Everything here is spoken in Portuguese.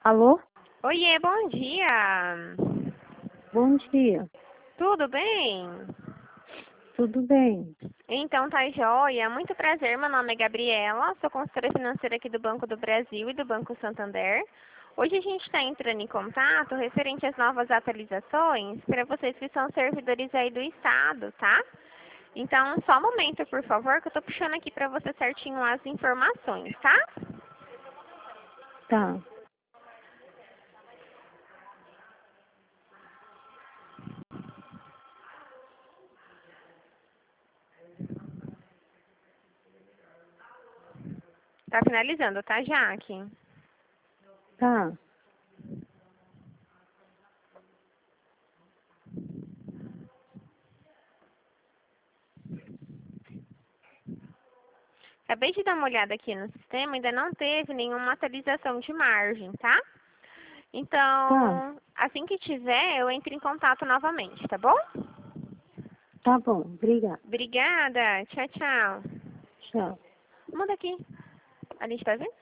Alô? Oiê, bom dia. Bom dia. Tudo bem? Tudo bem? Então tá joia. Muito prazer, meu nome é Gabriela, sou consultora financeira aqui do Banco do Brasil e do Banco Santander. Hoje a gente está entrando em contato referente às novas atualizações para vocês que são servidores aí do Estado, tá? Então, só um momento, por favor, que eu tô puxando aqui para você certinho as informações, tá? Tá. Tá finalizando, tá, Jaque? Tá. Acabei de dar uma olhada aqui no sistema, ainda não teve nenhuma atualização de margem, tá? Tá. Então, assim que tiver, eu entro em contato novamente, tá bom? Tá bom. Obrigada. Obrigada. Tchau, tchau. Tchau. Muda aqui. A gente tá vendo?